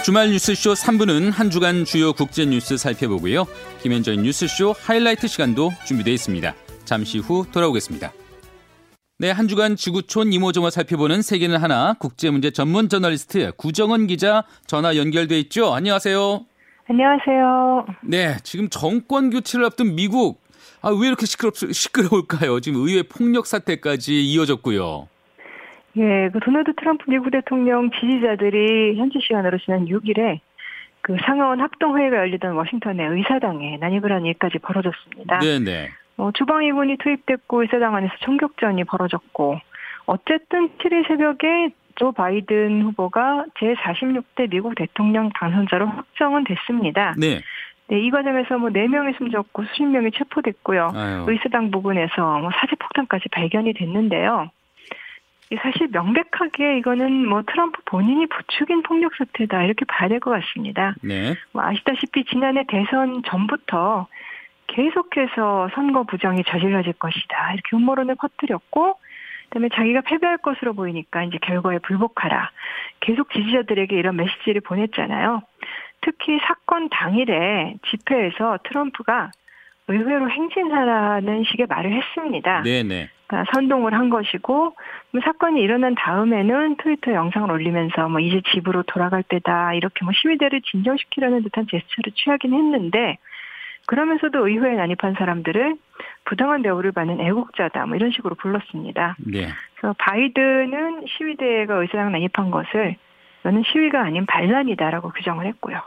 주말 뉴스쇼 3부는 한 주간 주요 국제 뉴스 살펴보고요. 김현정의 뉴스쇼 하이라이트 시간도 준비되어 있습니다. 잠시 후 돌아오겠습니다. 네, 한 주간 지구촌 이모저모 살펴보는 세계는 하나 국제문제 전문 저널리스트 구정은 기자 전화 연결돼 있죠. 안녕하세요. 안녕하세요. 네, 지금 정권 교체를 앞둔 미국. 왜 이렇게 시끄러울까요? 지금 의회 폭력 사태까지 이어졌고요. 예, 도널드 트럼프 미국 대통령 지지자들이 현지 시간으로 지난 6일에 상하원 합동회의가 열리던 워싱턴의 의사당에 난입을 한 일까지 벌어졌습니다. 네네. 주방위군이 투입됐고 의사당 안에서 총격전이 벌어졌고 어쨌든 7일 새벽에 조 바이든 후보가 제46대 미국 대통령 당선자로 확정은 됐습니다. 네. 네, 이 과정에서 4명이 숨졌고 수십 명이 체포됐고요. 의사당 부근에서 사제폭탄까지 발견이 됐는데요. 사실 명백하게 이거는 트럼프 본인이 부추긴 폭력 사태다 이렇게 봐야 될 것 같습니다. 네. 아시다시피 지난해 대선 전부터 계속해서 선거 부정이 저질러질 것이다 이렇게 음모론을 퍼뜨렸고, 그다음에 자기가 패배할 것으로 보이니까 이제 결과에 불복하라 계속 지지자들에게 이런 메시지를 보냈잖아요. 특히 사건 당일에 집회에서 트럼프가 의회로 행진하라는 식의 말을 했습니다. 네네. 그러니까 선동을 한 것이고, 사건이 일어난 다음에는 트위터 영상을 올리면서 이제 집으로 돌아갈 때다 이렇게 시위대를 진정시키려는 듯한 제스처를 취하긴 했는데, 그러면서도 의회에 난입한 사람들을 부당한 대우를 받는 애국자다 이런 식으로 불렀습니다. 네. 그래서 바이든은 시위대가 의사당 난입한 것을 이거는 시위가 아닌 반란이다라고 규정을 했고요.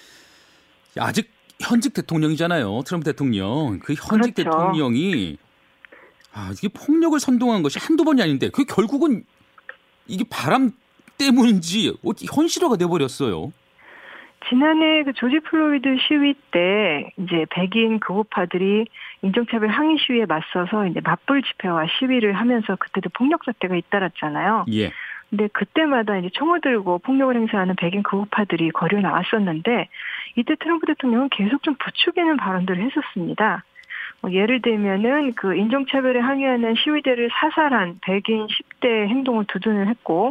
아직 현직 대통령이잖아요. 트럼프 대통령. 그 현직 그렇죠. 대통령이 이게 폭력을 선동한 것이 한두 번이 아닌데 그게 결국은 이게 바람 때문인지 현실화가 돼버렸어요. 지난해 조지 플로이드 시위 때 이제 백인 극우파들이 인종차별 항의 시위에 맞서서 이제 맞불 집회와 시위를 하면서 그때도 폭력 사태가 잇따랐잖아요. 예. 근데 그때마다 이제 총을 들고 폭력을 행사하는 백인 극우파들이 거리에 나왔었는데, 이때 트럼프 대통령은 계속 좀 부추기는 발언들을 했었습니다. 예를 들면은 인종차별에 항의하는 시위대를 사살한 백인 10대 행동을 두둔을 했고,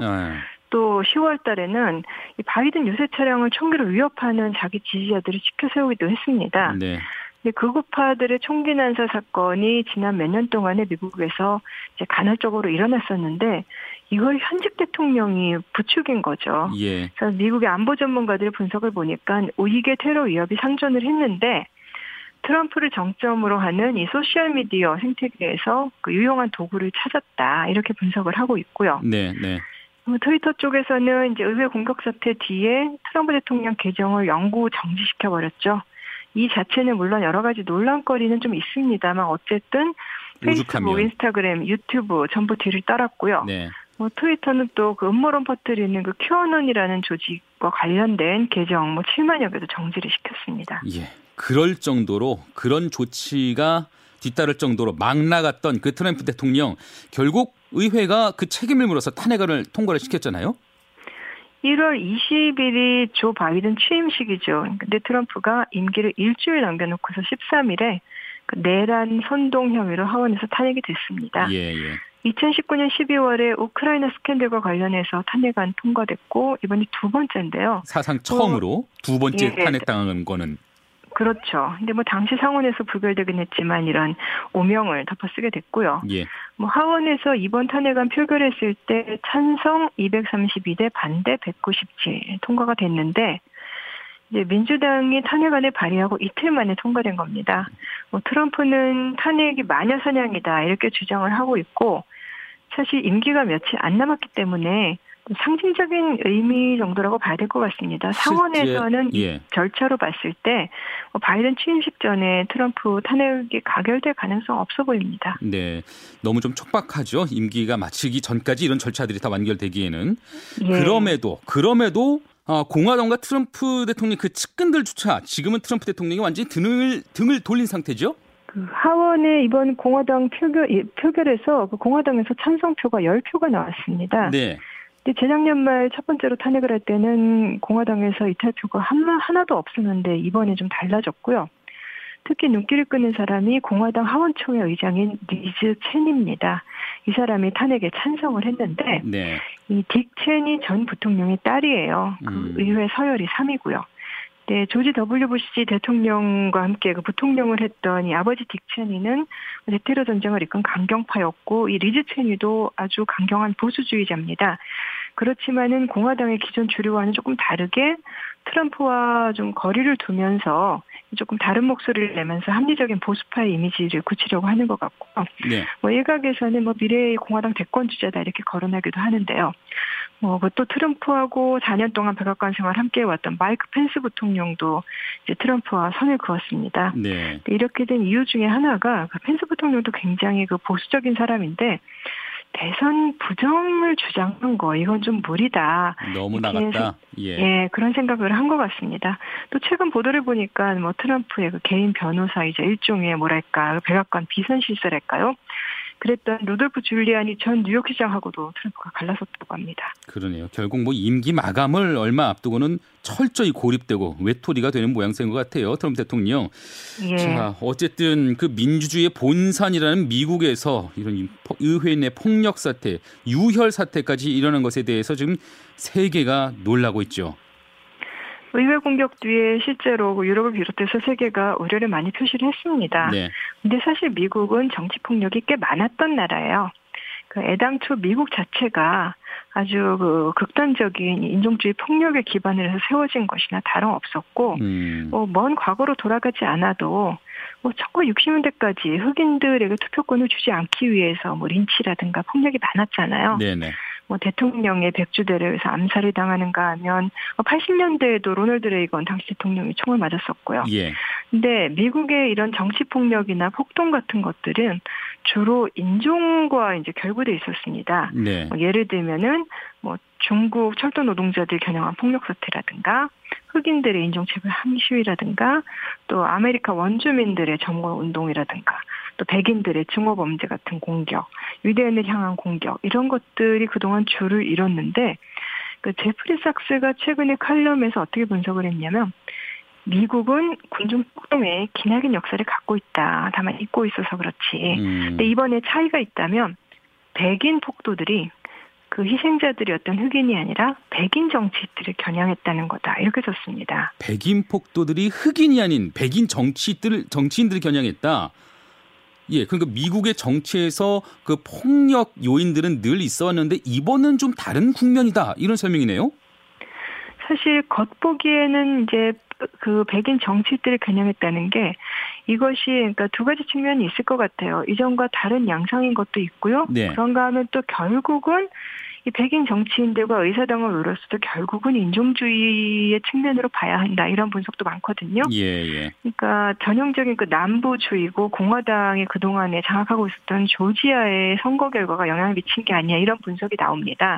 또 10월 달에는 이 바이든 유세 차량을 총기로 위협하는 자기 지지자들을 지켜 세우기도 했습니다. 네. 근데 극우파들의 총기 난사 사건이 지난 몇 년 동안에 미국에서 이제 간헐적으로 일어났었는데, 이걸 현직 대통령이 부추긴 거죠. 예. 그래서 미국의 안보 전문가들의 분석을 보니까 우익의 테러 위협이 상존을 했는데, 트럼프를 정점으로 하는 이 소셜미디어 생태계에서 유용한 도구를 찾았다 이렇게 분석을 하고 있고요. 네, 네. 트위터 쪽에서는 이제 의회 공격 사태 뒤에 트럼프 대통령 계정을 영구 정지시켜버렸죠. 이 자체는 물론 여러 가지 논란거리는 좀 있습니다만 어쨌든 페이스북, 인스타그램, 유튜브 전부 뒤를 따랐고요. 네. 트위터는 또 음모론 퍼뜨리는 QAnon이라는 조직과 관련된 계정 7만여 개도 정지를 시켰습니다. 예. 그럴 정도로 그런 조치가 뒤따를 정도로 막 나갔던 트럼프 대통령, 결국 의회가 그 책임을 물어서 탄핵안을 통과를 시켰잖아요. 1월 20일이 조 바이든 취임식이죠. 근데 트럼프가 임기를 일주일 남겨놓고서 13일에 내란 선동 혐의로 하원에서 탄핵이 됐습니다. 예. 2019년 12월에 우크라이나 스캔들과 관련해서 탄핵안 통과됐고 이번이 두 번째인데요. 사상 처음으로 두 번째 탄핵당한 거는. 그렇죠. 근데 당시 상원에서 부결되긴 했지만 이런 오명을 덮어쓰게 됐고요. 예. 하원에서 이번 탄핵안 표결했을 때 찬성 232대 반대 197 통과가 됐는데, 이제 민주당이 탄핵안을 발의하고 이틀 만에 통과된 겁니다. 트럼프는 탄핵이 마녀 사냥이다 이렇게 주장을 하고 있고, 사실 임기가 며칠 안 남았기 때문에 상징적인 의미 정도라고 봐야 될 것 같습니다. 상원에서는 절차로 봤을 때 바이든 취임식 전에 트럼프 탄핵이 가결될 가능성 없어 보입니다. 네, 너무 좀 촉박하죠. 임기가 마치기 전까지 이런 절차들이 다 완결되기에는. 예. 그럼에도 공화당과 트럼프 대통령 측근들조차 지금은 트럼프 대통령이 완전히 등을 돌린 상태죠. 하원의 이번 공화당 표결에서 공화당에서 찬성표가 10표가 나왔습니다. 네. 근데 재작년 말 첫 번째로 탄핵을 할 때는 공화당에서 이탈표가 하나도 없었는데 이번에 좀 달라졌고요. 특히 눈길을 끄는 사람이 공화당 하원총회 의장인 리즈 첸입니다. 이 사람이 탄핵에 찬성을 했는데 네. 이 딕 체니 전 부통령의 딸이에요. 그 의회 서열이 3위고요. 네, 조지 W. 부시 대통령과 함께 그 부통령을 했던 이 아버지 딕 체니는 대테러 전쟁을 이끈 강경파였고 이 리즈 체니도 아주 강경한 보수주의자입니다. 그렇지만은 공화당의 기존 주류와는 조금 다르게 트럼프와 좀 거리를 두면서 조금 다른 목소리를 내면서 합리적인 보수파의 이미지를 굳히려고 하는 것 같고, 네. 일각에서는 미래의 공화당 대권 주자다 이렇게 거론하기도 하는데요. 또 트럼프하고 4년 동안 백악관 생활 함께 해왔던 마이크 펜스 부통령도 이제 트럼프와 선을 그었습니다. 네. 이렇게 된 이유 중에 하나가 펜스 부통령도 굉장히 보수적인 사람인데. 대선 부정을 주장한 거 이건 좀 무리다. 너무 나갔다. 예, 그런 생각을 한 것 같습니다. 또 최근 보도를 보니까 트럼프의 개인 변호사이자 일종의 백악관 비선 실세랄까요? 그랬던 루돌프 줄리아니 전 뉴욕시장하고도 트럼프가 갈라섰다고 합니다. 그러네요. 결국 임기 마감을 얼마 앞두고는 철저히 고립되고 외톨이가 되는 모양새인 것 같아요. 트럼프 대통령. 예. 자, 어쨌든 그 민주주의의 본산이라는 미국에서 이런 의회 내 폭력 사태, 유혈 사태까지 일어난 것에 대해서 지금 세계가 놀라고 있죠. 의회 공격 뒤에 실제로 유럽을 비롯해서 세계가 우려를 많이 표시를 했습니다. 네. 근데 사실 미국은 정치 폭력이 꽤 많았던 나라예요. 애당초 미국 자체가 아주 극단적인 인종주의 폭력에 기반을 해서 세워진 것이나 다름없었고, 먼 과거로 돌아가지 않아도 1960년대까지 흑인들에게 투표권을 주지 않기 위해서 린치라든가 폭력이 많았잖아요. 네네. 대통령의 백주대를 위해서 암살을 당하는가 하면 80년대에도 로널드 레이건 당시 대통령이 총을 맞았었고요. 예. 근데 미국의 이런 정치 폭력이나 폭동 같은 것들은 주로 인종과 이제 결부돼 있었습니다. 네. 예를 들면은 중국 철도 노동자들 겨냥한 폭력 사태라든가 흑인들의 인종차별 항의 시위라든가 또 아메리카 원주민들의 점거 운동이라든가 또 백인들의 증오범죄 같은 공격, 유대인을 향한 공격 이런 것들이 그동안 주를 이뤘는데 제프리 삭스가 최근에 칼럼에서 어떻게 분석을 했냐면 미국은 군중 폭동에 기나긴 역사를 갖고 있다. 다만 잊고 있어서 그렇지. 근데 이번에 차이가 있다면 백인 폭도들이 그 희생자들이었던 흑인이 아니라 백인 정치인들을 겨냥했다는 거다. 이렇게 썼습니다. 백인 폭도들이 흑인이 아닌 백인 정치인들을 겨냥했다. 예, 그러니까 미국의 정치에서 그 폭력 요인들은 늘 있어왔는데 이번은 좀 다른 국면이다. 이런 설명이네요. 사실 겉보기에는 이제 그 백인 정치인들을 겨냥했다는 게 이것이 그러니까 두 가지 측면이 있을 것 같아요. 이전과 다른 양상인 것도 있고요. 네. 그런가 하면 또 결국은 이 백인 정치인들과 의사당을 노렸어도 결국은 인종주의의 측면으로 봐야 한다. 이런 분석도 많거든요. 예. 그러니까 전형적인 남부주의고 공화당이 그동안에 장악하고 있었던 조지아의 선거 결과가 영향을 미친 게 아니야. 이런 분석이 나옵니다.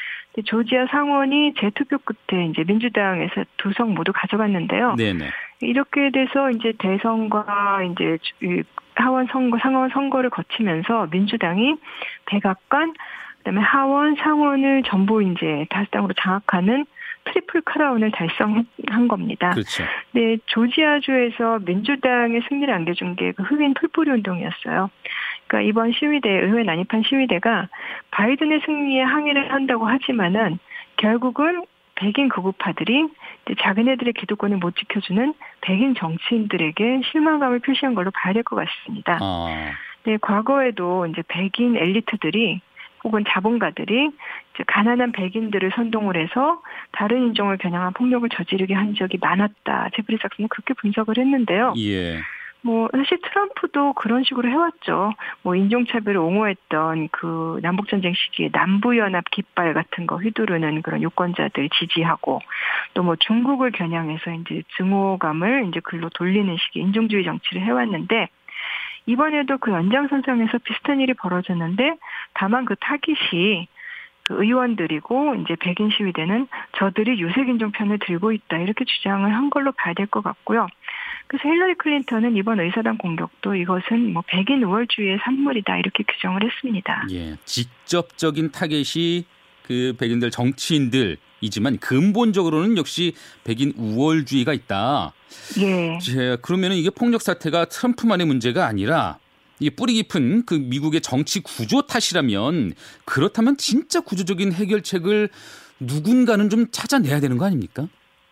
조지아 상원이 재투표 끝에 이제 민주당에서 2석 모두 가져갔는데요. 네네. 이렇게 돼서 이제 대선과 이제 하원 선거, 상원 선거를 거치면서 민주당이 백악관, 그다음에 하원, 상원을 전부 이제 다수당으로 장악하는 트리플 크라운을 달성한 겁니다. 그렇죠. 네, 조지아주에서 민주당의 승리를 안겨준 게 흑인 풀뿌리 운동이었어요. 그러니까 이번 시위대, 의회 난입한 시위대가 바이든의 승리에 항의를 한다고 하지만은 결국은 백인 극우파들이 자기네들의 기득권을 못 지켜주는 백인 정치인들에게 실망감을 표시한 걸로 봐야 될 것 같습니다. 네, 과거에도 이제 백인 엘리트들이 혹은 자본가들이 이제 가난한 백인들을 선동을 해서 다른 인종을 겨냥한 폭력을 저지르게 한 적이 많았다. 제프리 삭스는 그렇게 분석을 했는데요. 예. 사실 트럼프도 그런 식으로 해왔죠. 인종차별을 옹호했던 그 남북전쟁 시기에 남부연합 깃발 같은 거 휘두르는 그런 유권자들 지지하고 또 중국을 겨냥해서 이제 증오감을 이제 글로 돌리는 식의 인종주의 정치를 해왔는데 이번에도 그 연장선상에서 비슷한 일이 벌어졌는데 다만 그 타깃이 그 의원들이고 이제 백인 시위대는 저들이 유색인종 편을 들고 있다 이렇게 주장을 한 걸로 봐야 될 것 같고요. 그래서 힐러리 클린턴은 이번 의사당 공격도 이것은 백인 우월주의의 산물이다 이렇게 규정을 했습니다. 예, 직접적인 타겟이 그 백인들 정치인들이지만 근본적으로는 역시 백인 우월주의가 있다. 예. 그러면은 이게 폭력 사태가 트럼프만의 문제가 아니라 이게 뿌리 깊은 그 미국의 정치 구조 탓이라면 그렇다면 진짜 구조적인 해결책을 누군가는 좀 찾아내야 되는 거 아닙니까?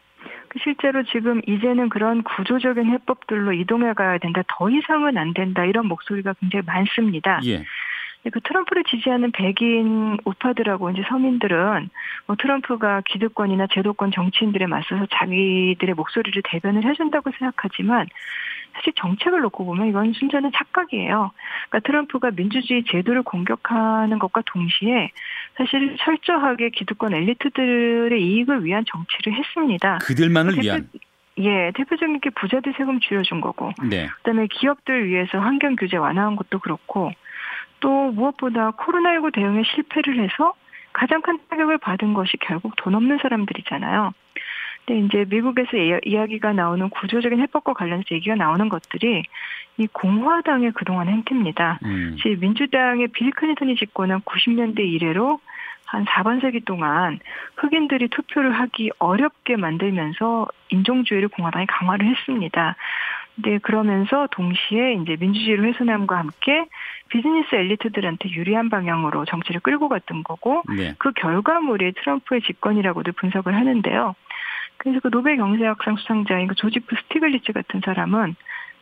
실제로 지금 이제는 그런 구조적인 해법들로 이동해 가야 된다. 더 이상은 안 된다. 이런 목소리가 굉장히 많습니다. 예. 그 트럼프를 지지하는 백인 우파들하고 이제 서민들은 뭐 트럼프가 기득권이나 제도권 정치인들에 맞서서 자기들의 목소리를 대변을 해준다고 생각하지만 사실 정책을 놓고 보면 이건 순전한 착각이에요. 그러니까 트럼프가 민주주의 제도를 공격하는 것과 동시에 사실 철저하게 기득권 엘리트들의 이익을 위한 정치를 했습니다. 그들만을 위한. 예, 대표적인 게 부자들 세금 줄여준 거고, 네. 그다음에 기업들 위해서 환경 규제 완화한 것도 그렇고, 또 무엇보다 코로나19 대응에 실패를 해서 가장 큰 타격을 받은 것이 결국 돈 없는 사람들이잖아요. 근데 이제 미국에서 이야기가 나오는 구조적인 해법과 관련해서 얘기가 나오는 것들이 이 공화당의 그동안 행태입니다. 민주당의 빌 클린턴이 집권한 90년대 이래로 한 4반세기 동안 흑인들이 투표를 하기 어렵게 만들면서 인종주의를 공화당이 강화를 했습니다. 네, 그러면서 동시에 이제 민주주의를 훼손함과 함께 비즈니스 엘리트들한테 유리한 방향으로 정치를 끌고 갔던 거고, 네. 그 결과물이 트럼프의 집권이라고도 분석을 하는데요. 그래서 그 노벨 경제학상 수상자인 그 조지프 스티글리츠 같은 사람은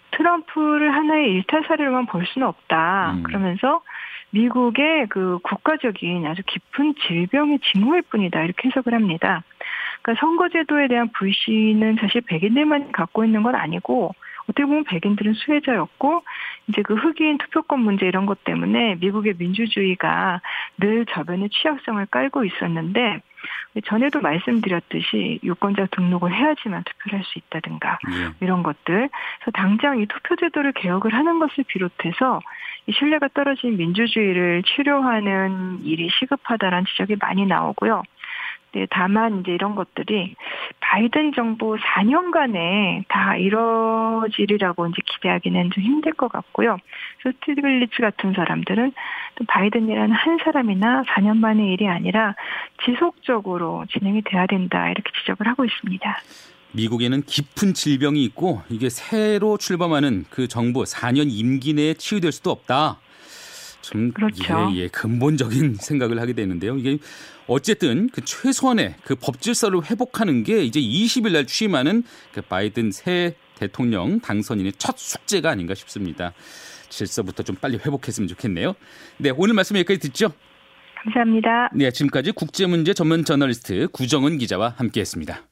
트럼프를 하나의 일탈 사례로만 볼 수는 없다. 그러면서 미국의 그 국가적인 아주 깊은 질병의 징후일 뿐이다. 이렇게 해석을 합니다. 그러니까 선거제도에 대한 불신은 사실 백인들만 갖고 있는 건 아니고, 어떻게 보면 백인들은 수혜자였고, 이제 그 흑인 투표권 문제 이런 것 때문에 미국의 민주주의가 늘 저변에 취약성을 깔고 있었는데, 전에도 말씀드렸듯이 유권자 등록을 해야지만 투표를 할 수 있다든가, 이런 것들. 그래서 당장 이 투표제도를 개혁을 하는 것을 비롯해서 이 신뢰가 떨어진 민주주의를 치료하는 일이 시급하다라는 지적이 많이 나오고요. 네, 다만 이제 이런 것들이 바이든 정부 4년간에 다 이뤄지리라고 이제 기대하기는 좀 힘들 것 같고요. 스티글리츠 같은 사람들은 또 바이든이라는 한 사람이나 4년 만의 일이 아니라 지속적으로 진행이 돼야 된다, 이렇게 지적을 하고 있습니다. 미국에는 깊은 질병이 있고 이게 새로 출범하는 그 정부 4년 임기 내에 치유될 수도 없다. 참, 그렇죠. 예, 근본적인 생각을 하게 되는데요. 이게 어쨌든 그 최소한의 그 법 질서를 회복하는 게 이제 20일 날 취임하는 그 바이든 새 대통령 당선인의 첫 숙제가 아닌가 싶습니다. 질서부터 좀 빨리 회복했으면 좋겠네요. 네, 오늘 말씀 여기까지 듣죠. 감사합니다. 네, 지금까지 국제문제 전문 저널리스트 구정은 기자와 함께했습니다.